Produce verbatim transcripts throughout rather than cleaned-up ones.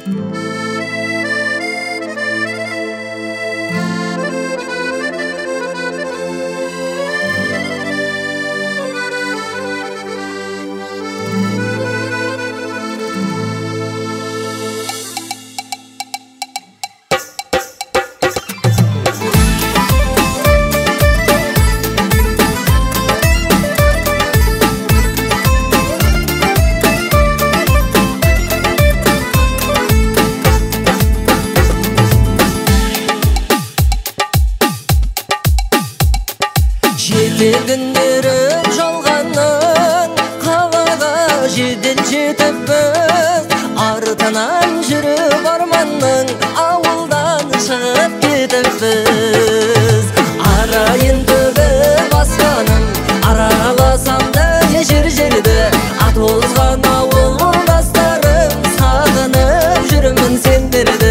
Günlerim жалғанның қалаға жедел жетіп біз артынан жүріп арманның ауылдан шығып кетіп біз арайын төгіп аспаным араласам да жер жерді ат озған ауылдастарым сағынып жүрмін сендерді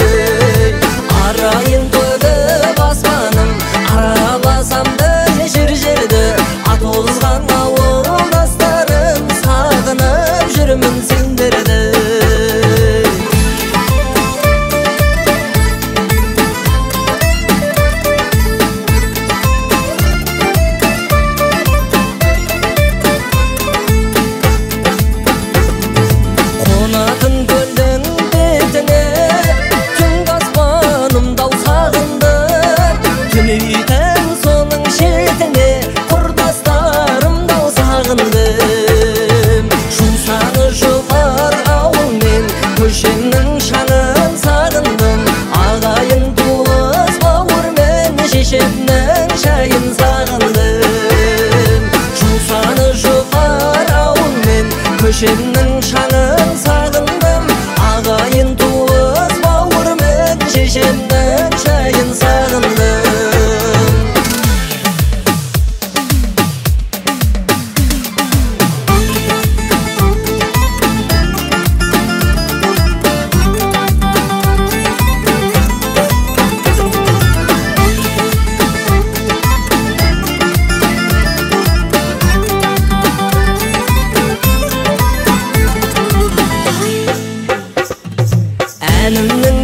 арайын төгіп аспаным араласам да жер жерді ат озған ауылдастарым сағынып жүрмін сендерді қонатын көлдің бетіне түнгі аспанымдау сағындым түнейтін соның шетіне құрдастарымдау сағындым жусаны жұпар ауыл мен көшемнің шаңын сағындым ағайын туыс бауыр мен шешемнің шайын сағындым жусаны жұпар ауыл мен көшемнің шаңын сағындым ағайын туыс бауыр мен шешемнің шайын сағындым әнімнің